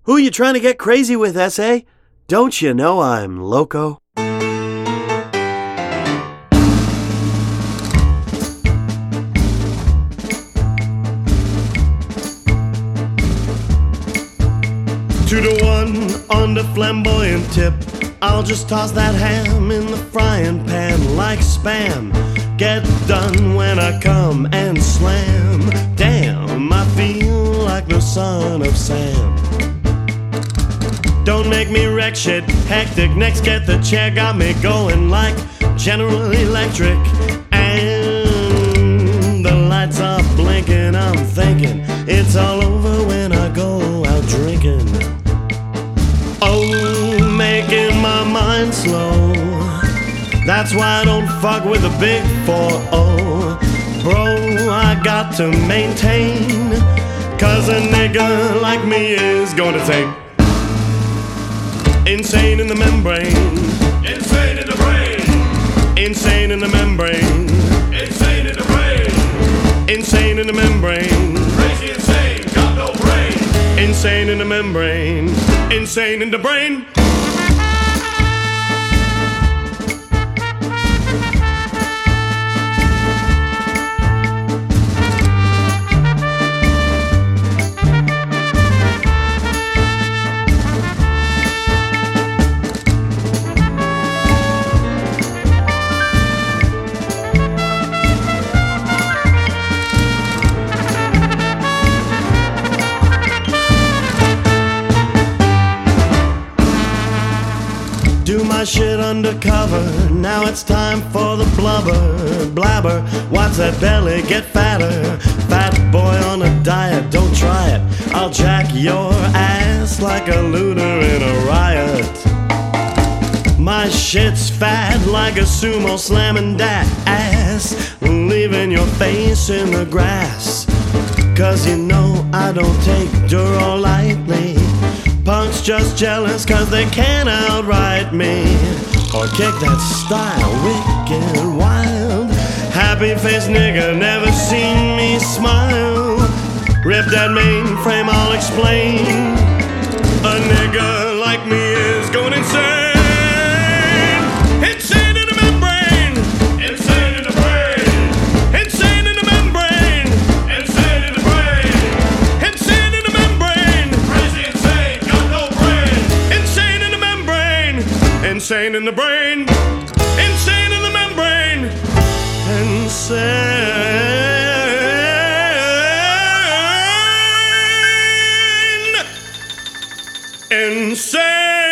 Who you trying to get crazy with, S.A.? Don't you know I'm loco? Two to one on the flamboyant tip. I'll just toss that ham in the frying pan like Spam. Get done when I come and slam. Damn, I feel like the son of Sam. Don't make me wreck shit, hectic. Next, get the chair, got me going like General Electric. And the lights are blinking, I'm thinking it's all over when I go out drinking. Oh, making my mind slow. That's why I don't fuck with the big 4-0. Bro, I got to maintain, cause a nigga like me is gonna take insane in the membrane, insane in the brain, insane in the membrane, insane in the brain, insane in the membrane, crazy insane, got no brain, insane in the membrane, insane in the brain. Do my shit undercover, now it's time for the blabber. Watch that belly get fatter. Fat boy on a diet, don't try it. I'll jack your ass like a looter in a riot. My shit's fat like a sumo slamming that ass, leaving your face in the grass. Cause you know I don't take Duro lightly. Punks just jealous cause they can't outright me, or kick that style wicked wild. Happy face nigga, never seen me smile. Rip that mainframe, I'll explain. A nigga like me is going insane. Insane in the membrane, insane in the brain, insane in the membrane, insane in the brain, insane in the membrane, crazy insane, got no brain, insane in the membrane, insane in the brain, insane in the membrane, insane, insane.